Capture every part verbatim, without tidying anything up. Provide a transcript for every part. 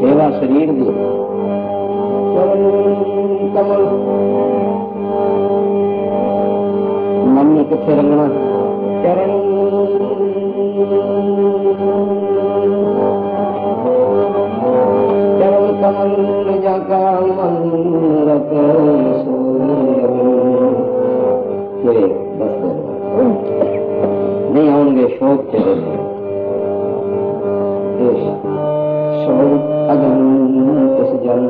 सेवा शरीर दी चरण कमल मन ने किथे रंगना चरण चरण कमल जाका मन रखे सोए बस नहीं आउंगे शोक चले शोक अगन किस जन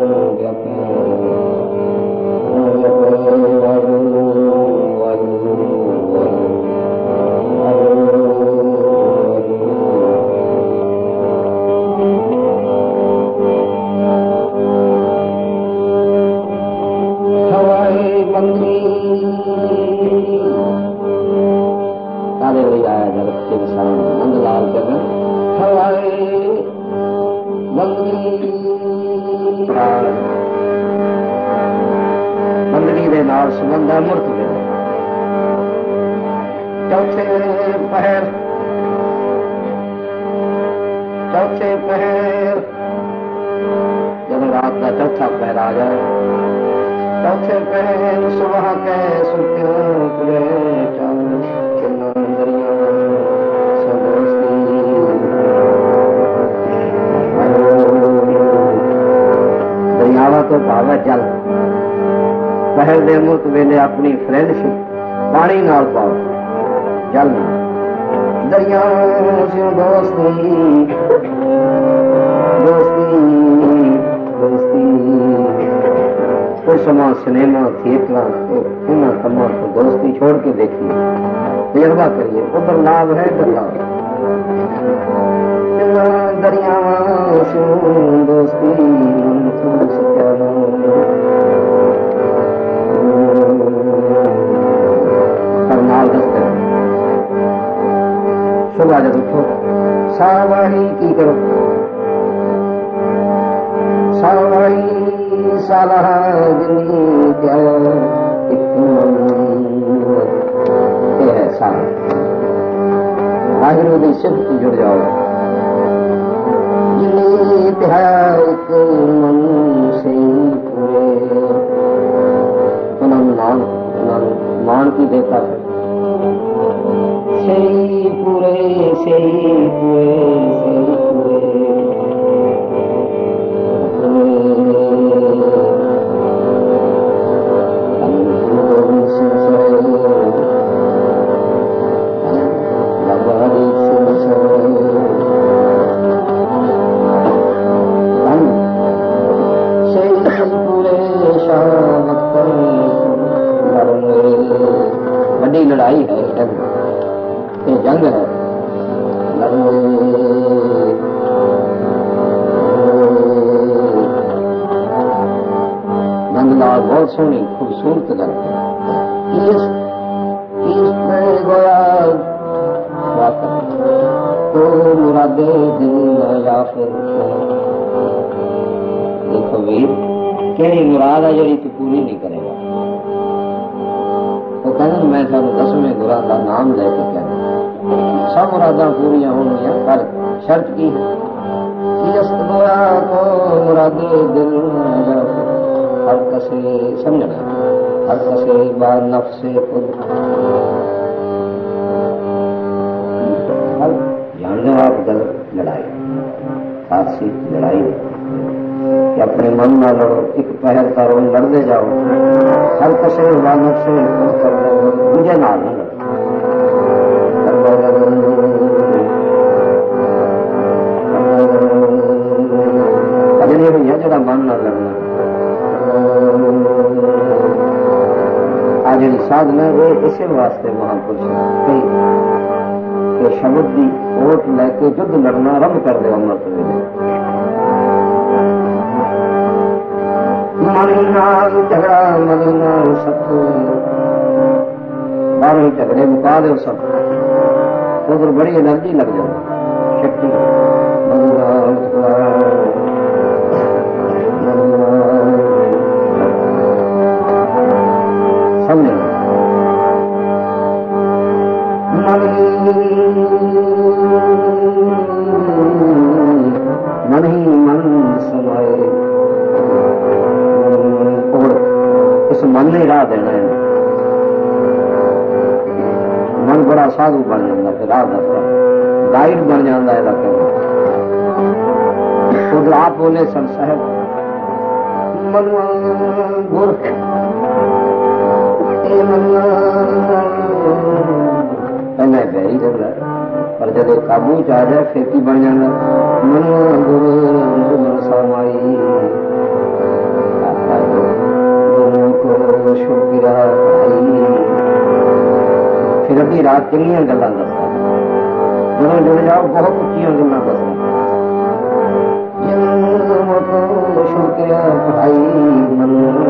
बंदगी दे नाल संबंध है मूर्त दे चौथे पहर चौथे पहर जब रात का चौथा पहर आ जाए चौथे पहर सुबह के सुत्यो पूरे चलना दरिया दरियावा तो भावे जल पहल दे मुल्क वेले अपनी फ्रेंडशिप पानी नाल पाओ जल दरिया से दोस्ती दोस्ती दोस्ती कुछ समा सिनेमा थिएटर इन कमां तो दोस्ती छोड़ के देखिए तजर्बा करिए उधर लाभ है इधर लाभ दरिया से दोस्ती सुबह जब उठो सावाही की करो सावाही सालाह जिंदगी क्या है साल आखिर में सिर्फ की जुड़ जाओ जिंदगी एक मन से पूरे मान मान की देता है सही पूरे सही पूरे सही पूरे बड़ी लड़ाई है ये जंग है नंदलाल बहुत सोहनी खूबसूरत गल तो मुरादे दिल या फिर देखो वीर केड़ी मुराद है जी तू पूरी नहीं करेगा तो कहते मैं थानू दसवें गुरां का नाम लेके कहना सब मुरादा पूरियां होंगी पर शर्त की है को मुरादे दिल हर कसे समझना हर कसे बार नफ्से खुद जान लो आप गलत लड़ाई फारसी लड़ाई कि अपने मन ना लड़ो एक पहर करो लड़ते जाओ हर कसे बार नफ्से खुद कर लो मुझे ना लड़ो जरा मन न लगना आ जी साधना है इसे वास्ते महापुरुष कई कि शब्द की ओट लैके युद्ध लड़ना रब कर दे अमृत वेले मरीना झगड़ा मरीना सब बारह झगड़े मुका दो सब उधर बड़ी एनर्जी लग जाए शक्ति समझे मन ही मन मन नहीं राह देना है। मन बड़ा साधु बन जाता फिर राह दसता गाइड बन जाता है। खुद आप बोले सन साहब मनुआ गुर पहले गई जब पर जब काबू च आ जाए फिर की बन जाता मनुआ गुरु समाई शुक्रिया फिर अभी रात किनिया गल्लां दसा ਜਦੋਂ जुड़ जाओ बहुत उच्चियां गल्लां दसा शुक्रिया भाई मन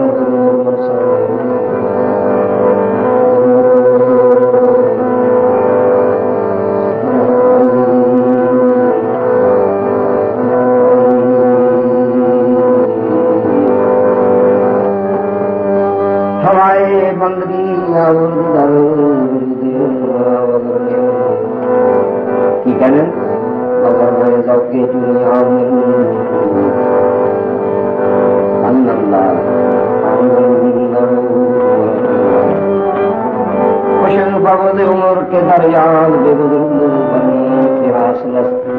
बंदगी की कहने के दुनिया भगवत उम्र के दरियान इतिहास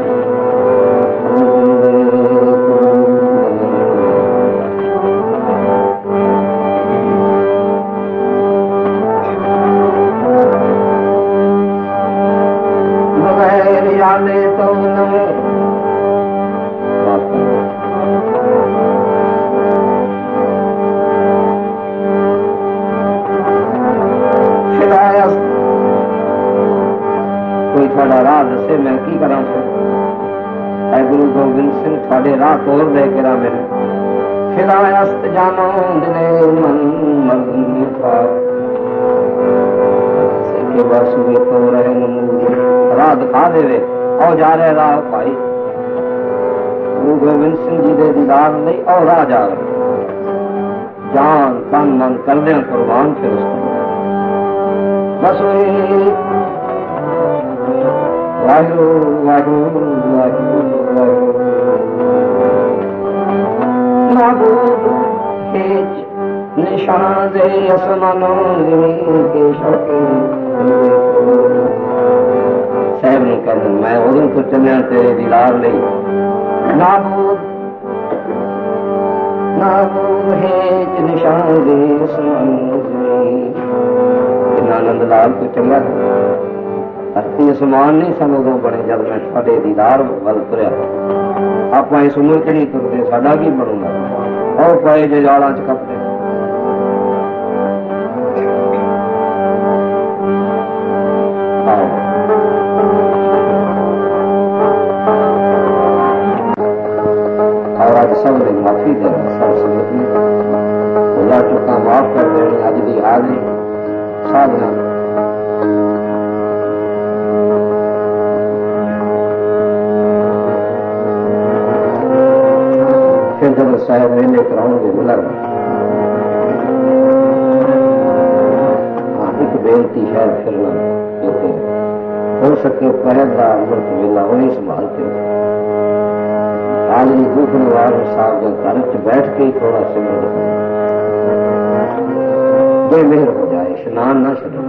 जाने तो कोई थोड़ा राह दसे मैं की करा गुरु गोबिंद सिंह थोड़े राह तोड़ दे करा मेरे फिरायस्त जानो दिले मन मर्दी के बस हुए तो रहे नमूने राह दिखा देवे और जा रहे राह भाई गुरु गोबिंद सिंह जी दे दीदार नहीं और राह जा रहे जान तन मन कर दे कुर्बान फिर उसको बस वाहिगुरु वाहिगुरु वाहिगुरु वाहिगुरु निशान दे असमानो के शौके साहब ने कह मैं उदों तो चलिया तेरे दीदार नहीं नाबूद नाबूद है निशान दे आनंद लाल को चंगा धरती समान नहीं सन उदों बने जब मैं थोड़े दीदार वल तुरया आप इस उम्र च नहीं तुरते साडा की बनूंगा और पाए जो जाला च कपड़े सब माफी दे सब संगत में भुला चुका माफ कर देने अज की हाजरी साधना फिर जब साहब मेले कराओगे मिला हाँ एक बेनती शायद फिरना हो सके पहल का अमृत मेला वही संभालते आज दुख निवारण साहब जब घर च बैठ के ही थोड़ा सिमर बेमेहर हो जाए स्नान न छो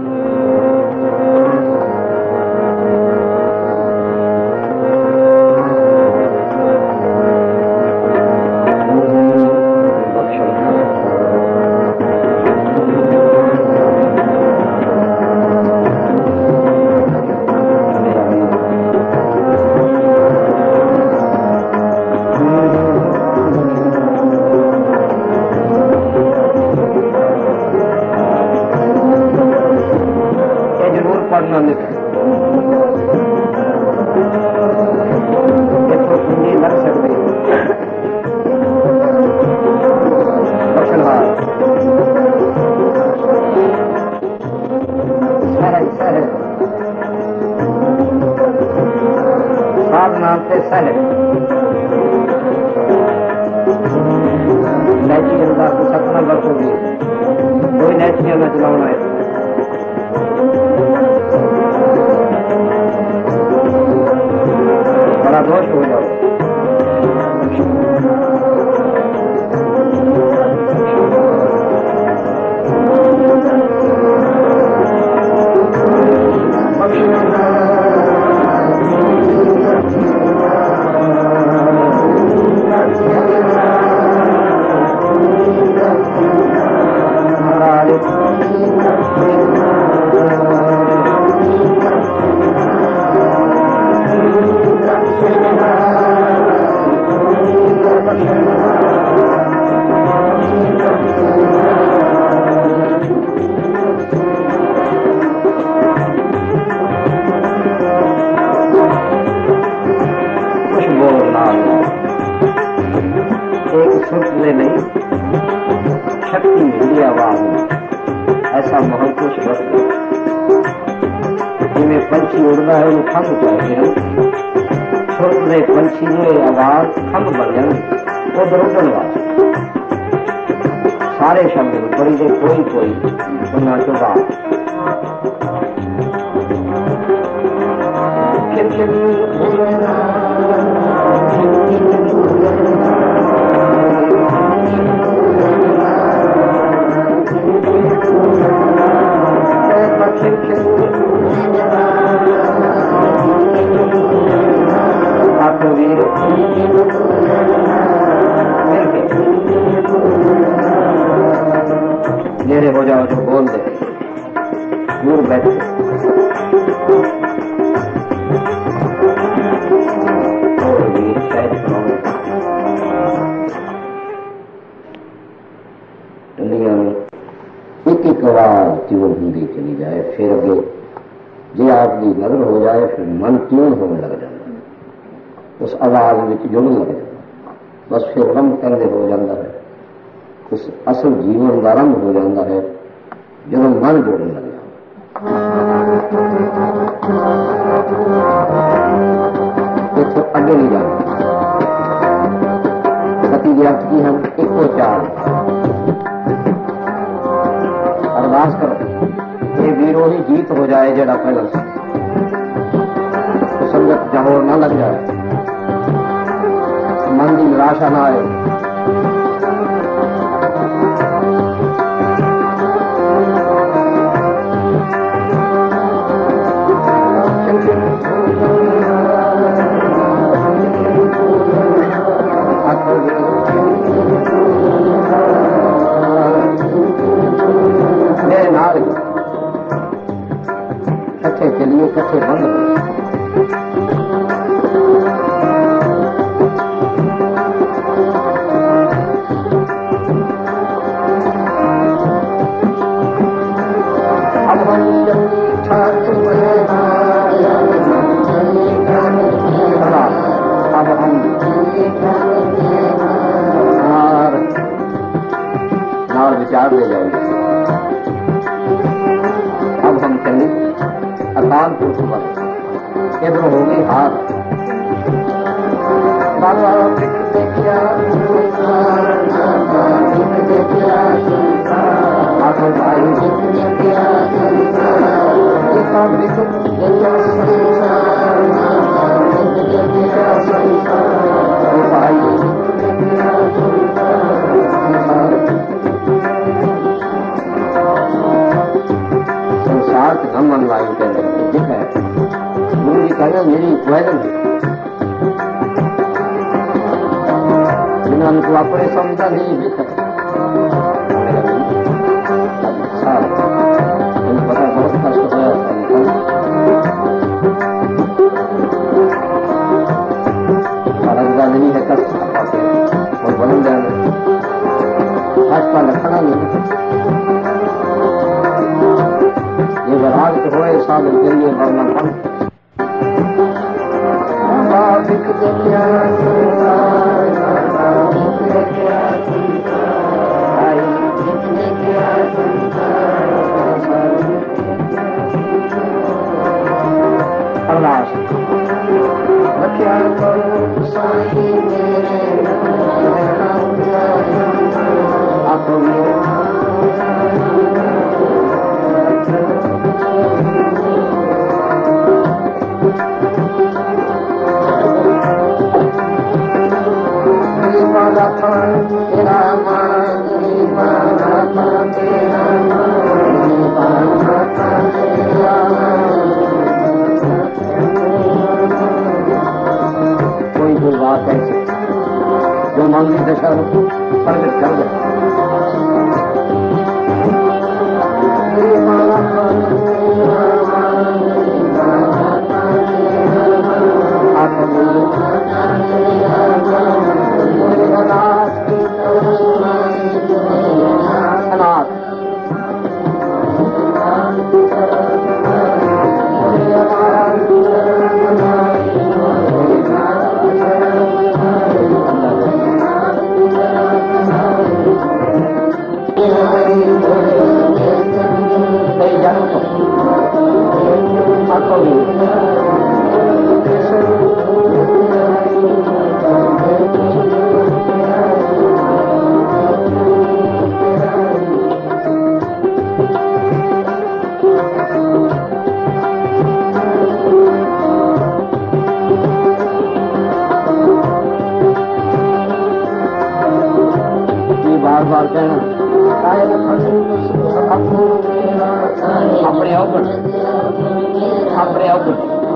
सुनने नहीं शक्ति मिली आवाज में ऐसा महल कुछ बस जिमें पंछी उड़ना है वो खंभ चाहिए सुनने पंछी ने आवाज खंभ बन वो दरुदन वाले सारे शब्द बड़ी दे कोई कोई सुनना चुका मेरे हो जाओ जो बोल दे दूर बैठे दुनिया में एक एक आवाज ट्यून होती चली जाए फिर अगे जे आपकी नजर हो जाए फिर मन ट्यून होने लग जाता है उस आवाज में जुड़न लग जाता बस फिर रंग कहने हो जाता है उस असल जीवन का आरंभ हो जाता है जब मन जोड़ने लग जाता इतों अगे नहीं जाता पति व्याप्त की हम एको चाल अरदास करो ये विरोही जीत हो जाए जड़ा पहला तो संगत जहोर न लग जाए मन की निराशा न आए कट्ठे चलिए कट्ठे बंद हो अब हम नार विचार ले जाएंगे अब हम चले अकाल पुरुष पर इधर होगी हाथ बाबा संसार के हम ऑनलाइन के अंदर दिख है गुरु जी कहना मेरी वैदन जिन्होंने को अपने समझा नहीं दिख पता बहुत कष्ट होया नहीं है कष्ट और बन जाना भाजपा लखना नहीं ये वराग तो होए साधन के लिए वरना कम अरदास रखिया करो साई मेरे आंखों में तेरा मान तेरा कोई कोई बात ऐसी जो मांगी दशा प्रकट कर दे बार कहना अपने अवगुण अपने अवगुण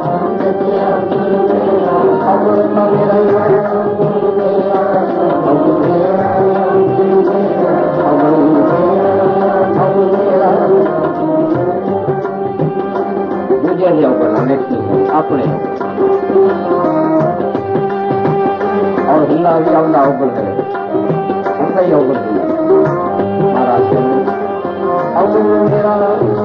दूजे के अवगुण व्यक्ति अपने और हिंदा भी अपना अवगुण करे उनका ही अवगुण दिया महाराज अवगुण मेरा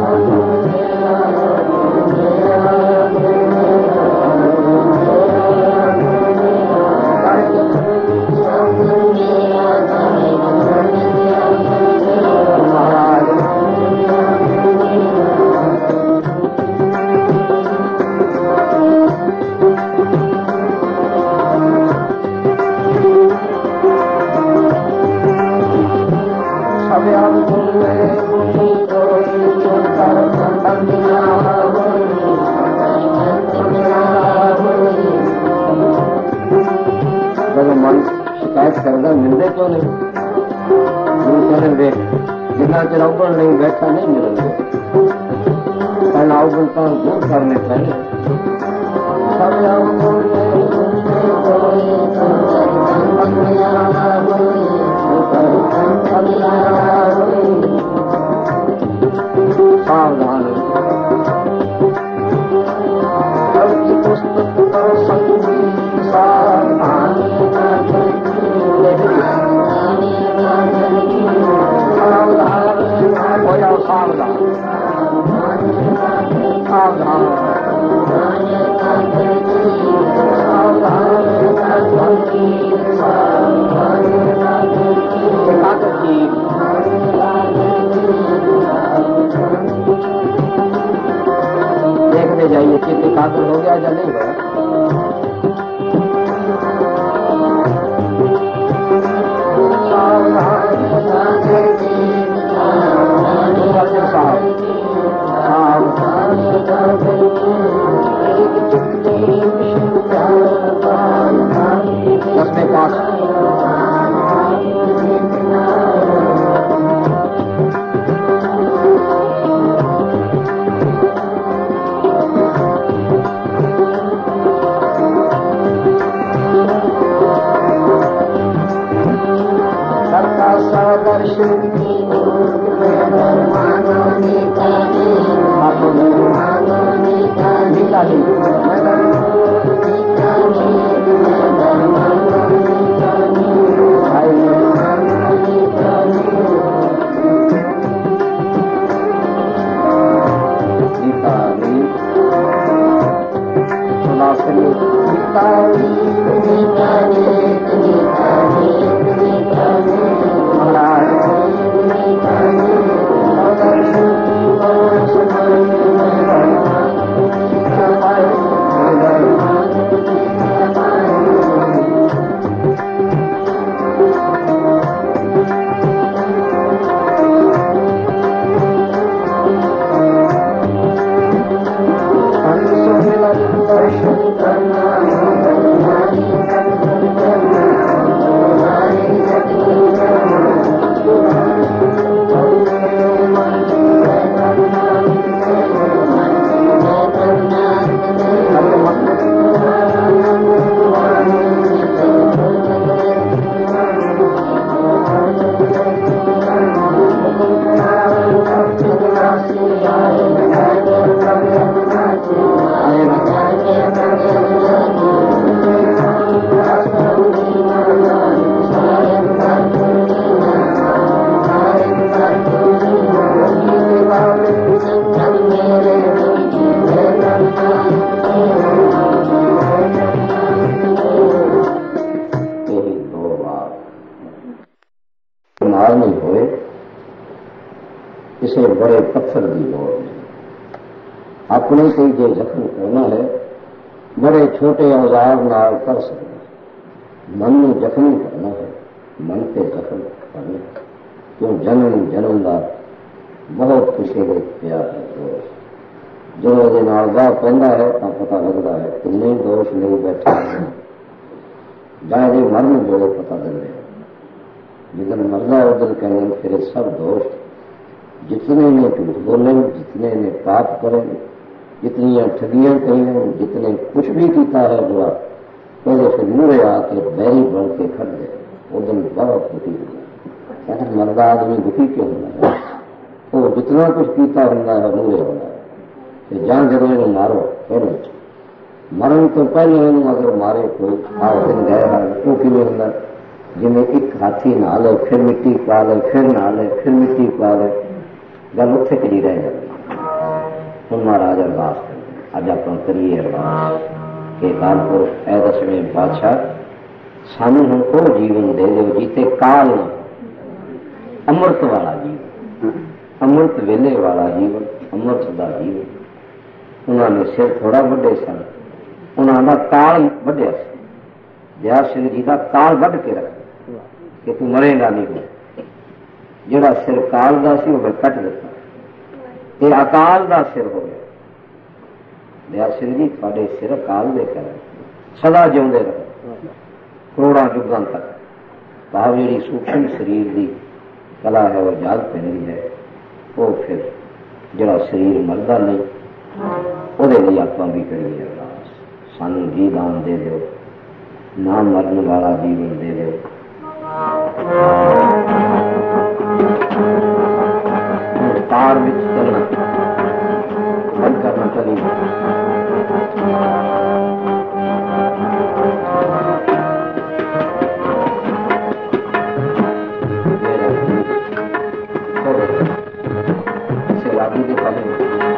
करदा मिलते क्यों नहीं गुरु कहने देख जिन्ना चर अवगुण नहीं बैठा नहीं मिलेंगे पहला अवगुण तो दूर करने चाहिए सावधान देखते जाइए चित्त एकाग्र हो गया या नहीं हुआ दसवें पास इसे बड़े पत्थर की लोड़ नहीं अपने से जो जख्म करना है बड़े छोटे औजार नाल कर सकते मन में जख्मी करना है मन से जख्म करना क्यों जन्म जन्म का बहुत किसी को प्यार है दोष जो वो वाह पैदा है तो पता लगता है किन्ने दोष नहीं बैठे जाए मरण जो पता लग रहे जिदन मरदा उदन कहने फिर सब दोस्त जितने ने झूठ बोले, जितने ने पाप करे, जितनी ठगियां कही, जितने कुछ भी किया है बुरा, पहले फिर मुरे आके बैरी बन के खड़ गए। उदन बहुत दुखी हुआ। कहते मरदा आदमी दुखी क्यों होना है? वो जितना कुछ पीता होता है मुरे होना है। जान जरूर इन मारो, पहले मरण तो पहले इन अगर मारे कोई आओ दिन गया क्यों कि होंगे जिन्हें एक हाथी नहा ले, फिर मिट्टी पा ले, फिर नहा ले, फिर मिट्टी पा ले, गल उत्थे करी रह जाती। हम महाराज अरदास करते अज आप करिए अरदास के कालपुर ऐ दसवें बादशाह सानू हम को जीवन दे दो जीते काल न, अमृत वाला जीवन, अमृत वेले वाला जीवन, अमृत का जीवन। उन्होंने सिर थोड़ा वड्डे सन, उन्होंने काल वड्या दया सिंह जी का काल वड्ड के रख कि तू मरेगा नहीं हो। जोड़ा सिर काल का सी वो कट दिता, ये अकाल का सिर हो गया। दया सिंह जी थोड़े सिर अकाल दे कर सदा जिउंदे रहो करोड़ा युगां तक। भाव जी सूक्ष्म शरीर की कला है वो याद पैंदी है, वो फिर जरा शरीर मरदा नहीं ਉਹਦੇ ਲਈ ਆਪਾਂ भी करिए अरदास सानू जी दान दे दो, ना मरण वाला जीवन दे दो। तार में चलना बंद करना चली सैलाबी के पहले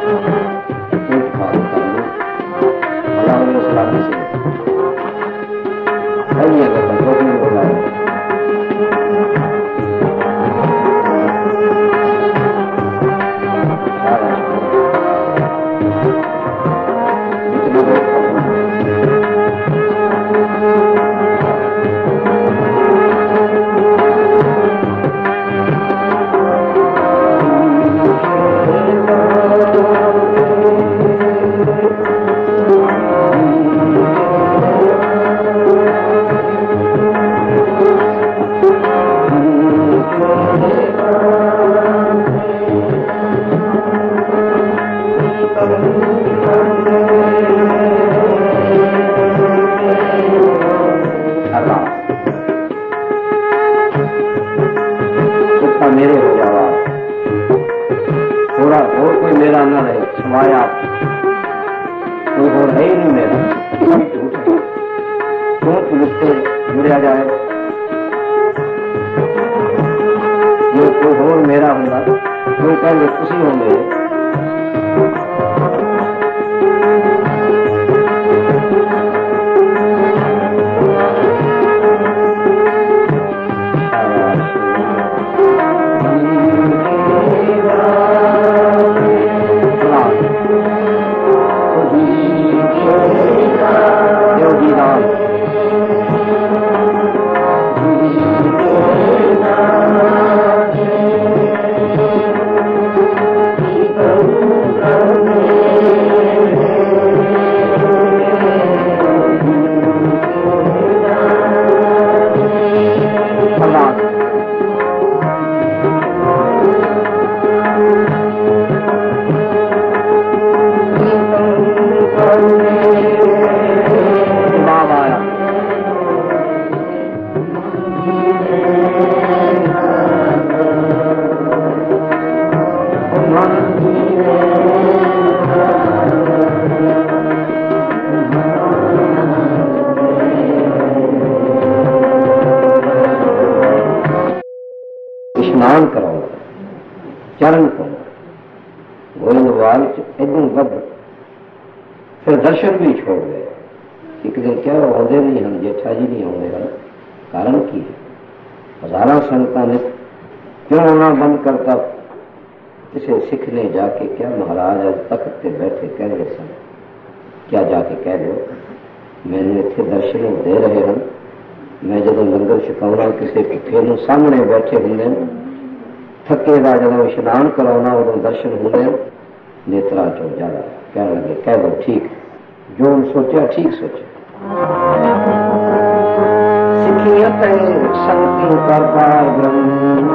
सही अगर बंदों में बोला है मेरे हो जावा थोड़ा और कोई मेरा न रहे समाया कोई और है ही नहीं मेरा, सब झूठ है। क्यों पुलिस जुड़िया जाए? ये कोई और मेरा होगा कोई पहले खुशी हो मेरे स्नान कराओ चरण पाओ गोइंदवाल एकदम बद फिर दर्शन भी छोड़ गए। एक दिन क्या आते नहीं हम जेठा जी नहीं आते हैं, कारण की है? हजारा संगतां ने क्यों आना बंद करता? किसी सिख ने जाके क्या महाराज आज तख्त पे बैठे कह रहे सन, क्या जाके कह दो मैंने इतने दर्शन दे रहे हैं, मैं जो लंगर छकाउना किसी भुखे नूं सामने बैठे होंगे थके का जो इशनान कराना उदों दर्शन होंगे नेत्रा चो ज्यादा कह लगे कह दो ठीक जो सोचा ठीक सोचा। सिखी नियत शक्ति पर पार ब्रह्म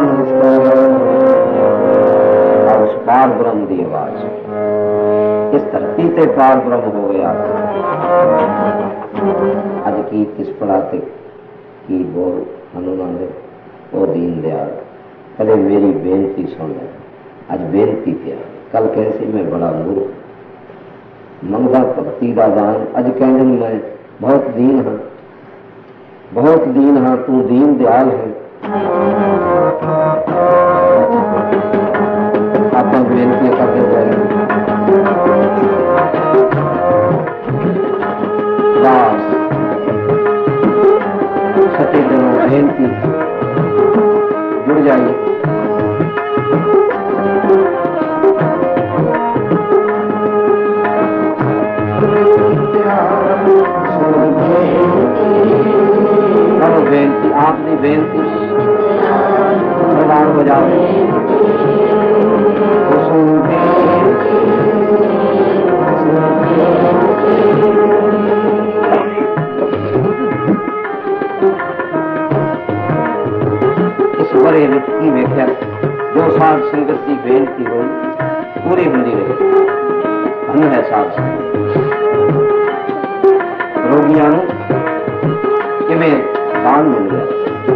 और उस पार ब्रह्म की आवाज इस धरती से पार ब्रह्म हो गया। अज की किस पढ़ाते की बोल हनुमान ओ दीन दयाल कदे मेरी बेनती सुन ले। अज बेनती किया कल कैसे मैं बड़ा मूर्ख मंगदा भक्ति का दान। अज कहने मैं बहुत दीन हाँ बहुत दीन हाँ तू दीन दयाल है। आप बेनती करते जाएंगे दास सत्य जनो बेनती जुड़ जाइए। बेनती आपकी बेनती प्रदान हो जाओ। इस बड़े विच की व्याख्या जो साध संगत की बेनती हो पूरी होती रहे। धन है साध संगत रोगियों किमें दान मिल गया।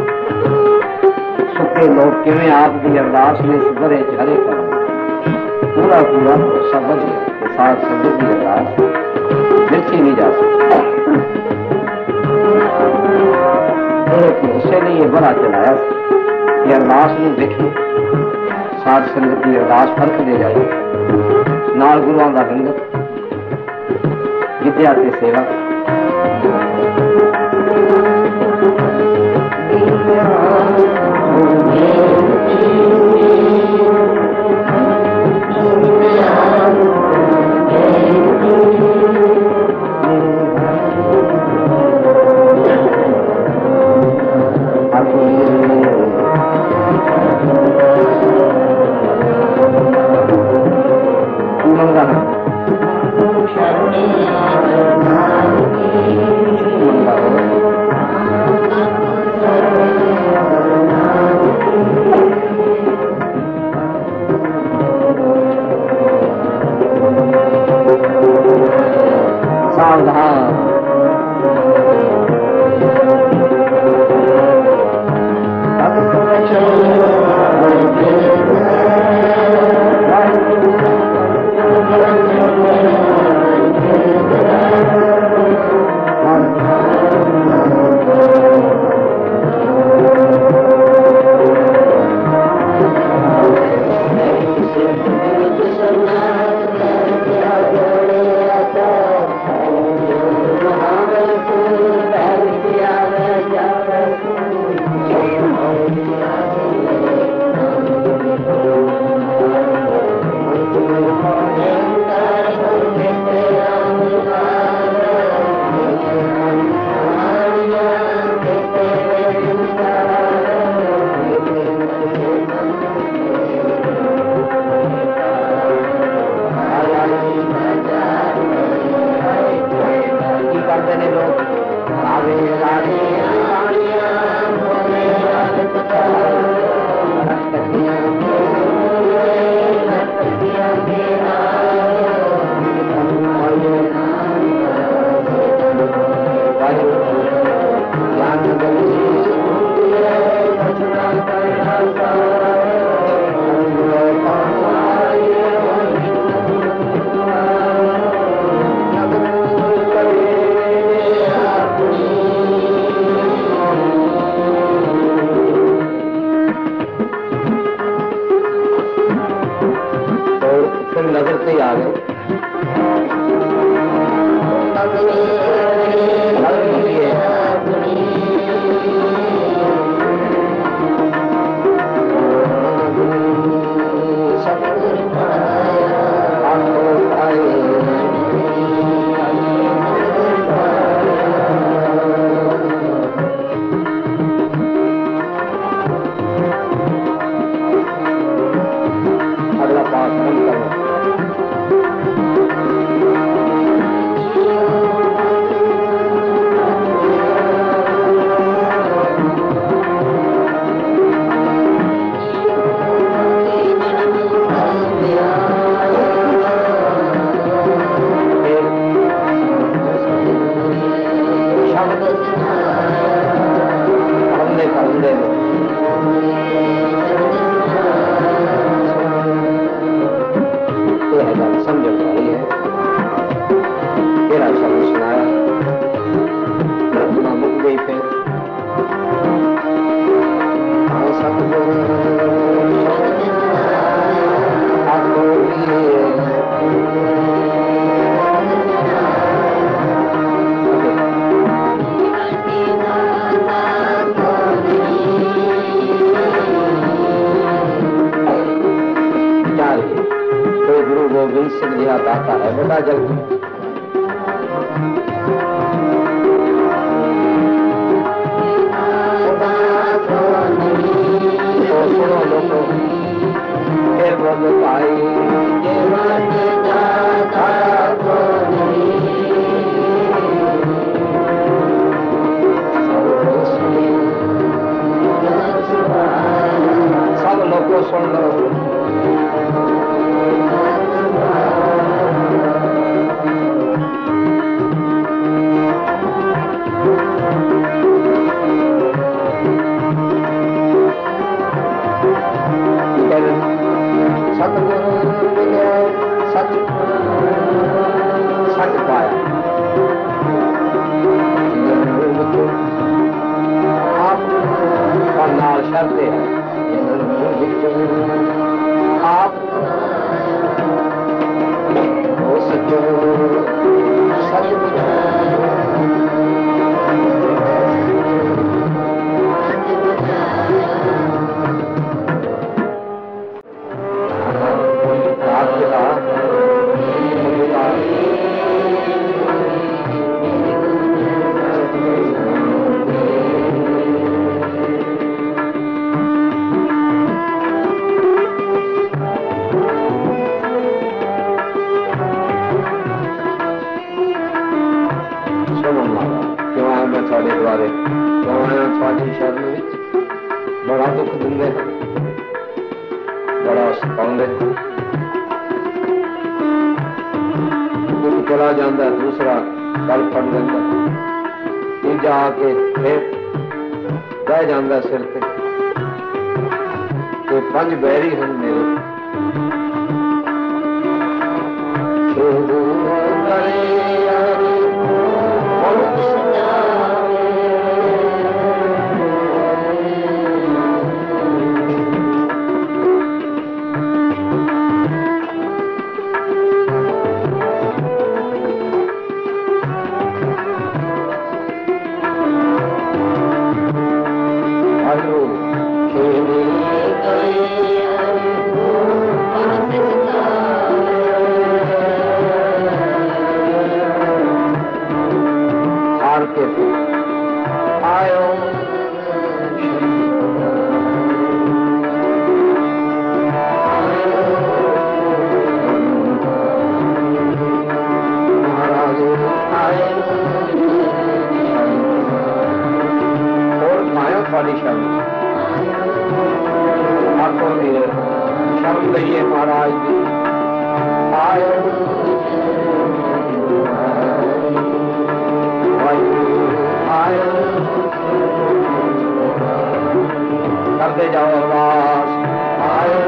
सुखे लोग किमें आपकी अरदास में सुधरे झरे कर पूरा पूरा भरोसा बच गया। साध संगत की अरदास देखी नहीं जा सकती। इसलिए बड़ा चलाया कि अरदास में देखिए साध संगत की अरदास फर्क दे जाए। नाल गुरुओं का लंगर विद्या की सेवा मेरा दाता है बड़ा जल्दी। सुनो लोगों फिर बोलो भाई सब लोगों सुन लो। सतगुरु मिले सच सच पाया आप और नाल शरते हैं आप वो सचो सच बड़ा दुख दिंदे बड़ा सताउंदे। एक चला जाता दूसरा गल फड़ लेंदा तीजा आके फिर बह जाता सिर पे। तो पंज बैरी हैं मेरे महाराज आयो आयो करते जाओ अरदास आयो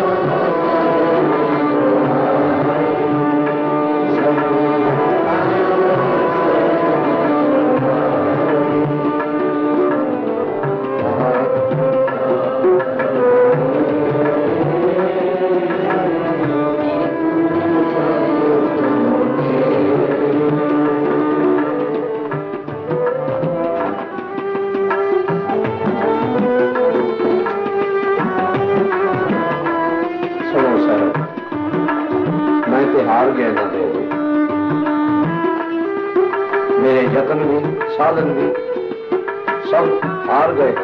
हार गए ना दे मेरे यत्न भी साधन भी सब हार गए।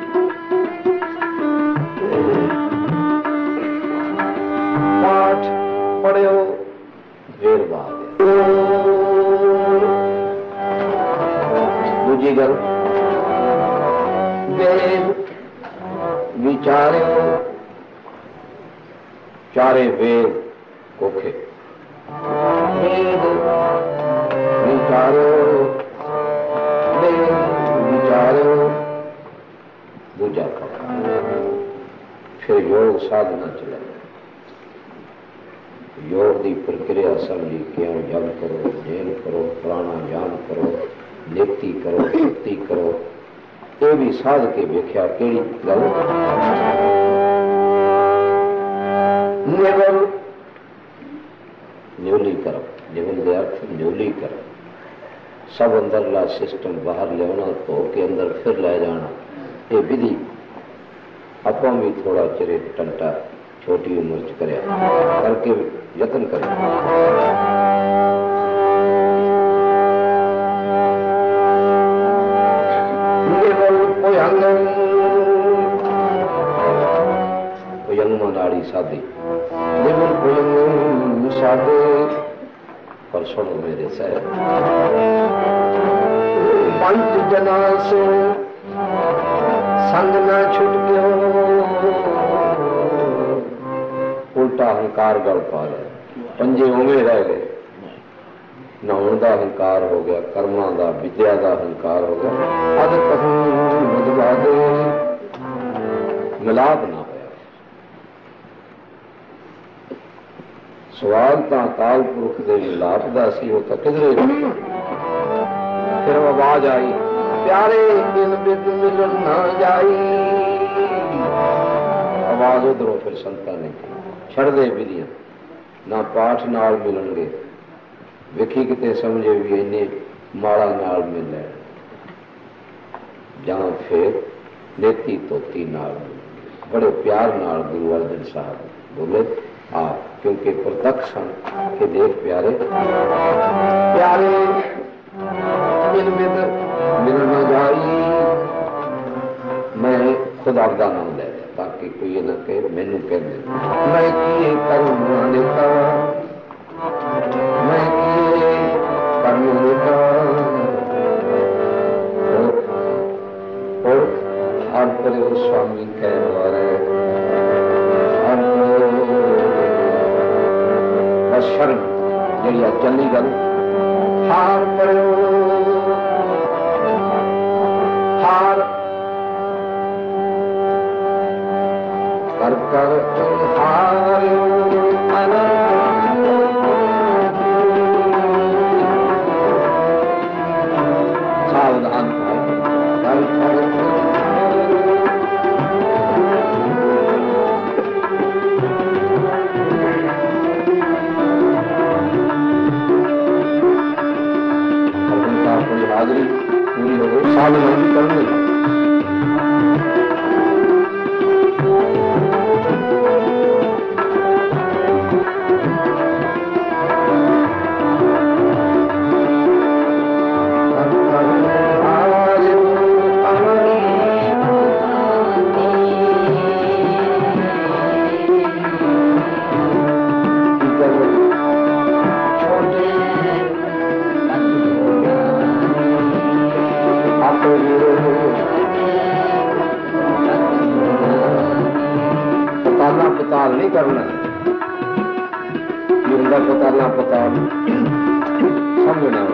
पाठ पढ़ो देर बाद दूजी गल वेद विचारो चारे वेद कोखे वेद विचारो वेद विचारो दूजा फिर योग साधना चले। योग की प्रक्रिया समझी क्यों जप करो जैन करो प्राणायाम करो नित्य करो शक्ति करो ये भी साध के वेख्या केड़ी गल निवल न्यूली करो निवल दे अर्थ न्यूली करो सब अंदरला सिस्टम बाहर लिया तो के अंदर फिर ले जाना ये विधि अपा भी थोड़ा चिरे टंटा छोटी उम्र च करया करके यतन करे। कोयंग नाड़ी साधी लेवल कोयंग साधे पर सुनो मेरे साहब पंच जना से संग न छुट गयो उल्टा अहंकार गल पा गया पंजे उमें रह गए नहाउण का अहंकार हो गया कर्मां का विद्या का अहंकार हो गया अद कहूं मधवा दे मिलाप ना होया। सवाल तो अकाल पुरख के मिलाप का सी वो तो किधरे फिर आवाज आई प्यारे इन बिद मिलन ना जाई। आवाज उधरों फिर संतां ने छड़दे विधियां ना पाठ नाल मिलणगे विखी किते समझे भी इन्ने माड़ा नाल मिल लैण जां फिर नेती तोती नाल बड़े प्यार नाल गुरु अर्जन साहब बोले आ क्योंकि प्रत्यक्ष के देख प्यारे प्यारे इन बिद मिल न जाई। मैं खुद आपका नाम ले ताकि कोई ये ना कहे मैनू कह दे मैं किए करूँ नेता मैं किए करूँ नेता और हर पर स्वामी कह वाले हर बस शर्म जी चली गल हार पर हार कर कर हार सावधान कर कर हाजरी पूरी हो गई सावधानी करनी पताल नहीं करना जिंदा पताला पताल समझना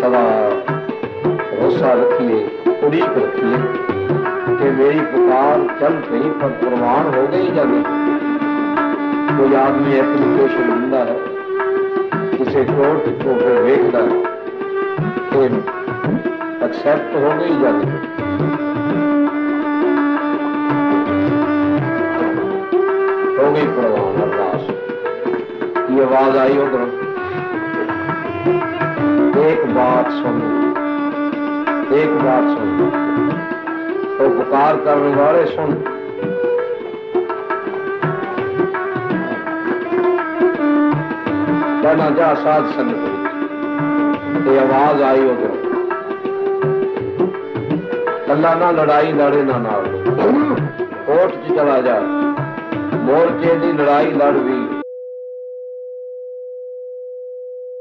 सदा भरोसा रखिए, उड़ीक रखिए कि मेरी पुकार चल पई पर प्रमाण हो गई या नहीं। कोई आदमी एप्लीकेशन दिंदा है किसी कोर्ट को, फिर देखता है कि एक्सेप्ट हो गई या नहीं। हो गई प्रवान अरदास की आवाज आई उधर, एक बात सुन, एक बात सुन, तो पुकार करने वाले सुन। कहना जा साध संगत, ये आवाज आई उधर, कला ना लड़ाई लड़े ना नाल, कोर्ट च चला जा, मोर्चे की लड़ाई लड़ भी